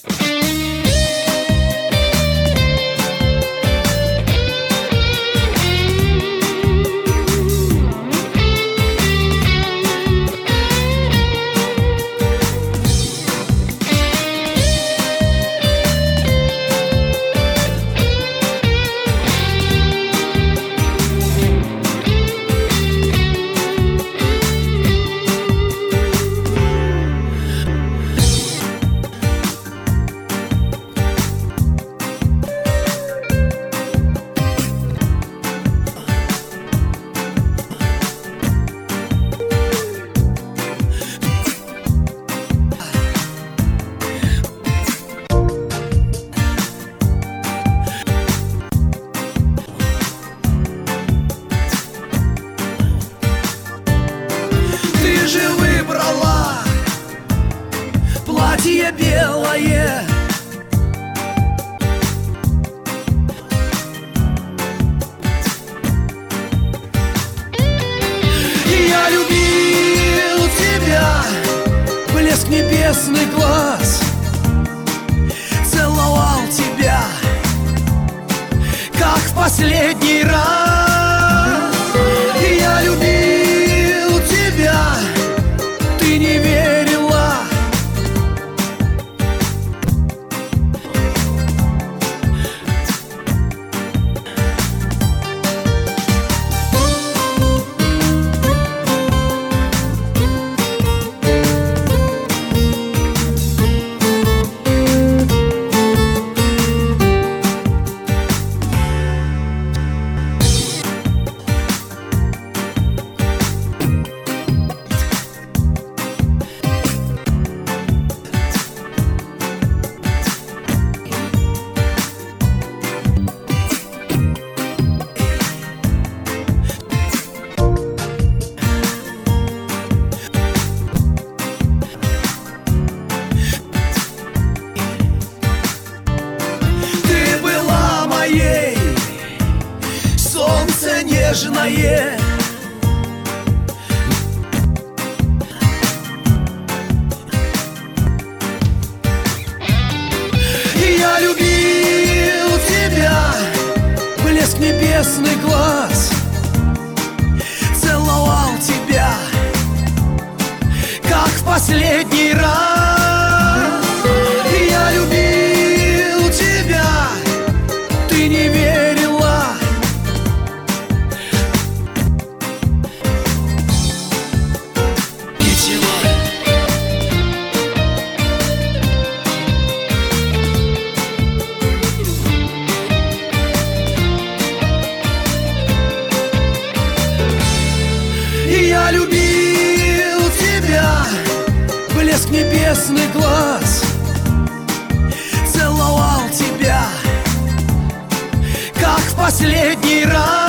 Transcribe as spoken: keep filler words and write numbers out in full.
Ты же выбрала платье белое, и я любил тебя, блеск небесный глаз, целовал тебя, как в последний раз. И я любил тебя, ты не верила. Солнце нежное, и я любил тебя, блеск небесный глаз, целовал тебя, как в последний раз. И я любил тебя, ты не верила. И я любил тебя, блеск небесный глаз, целовал тебя, как в последний раз.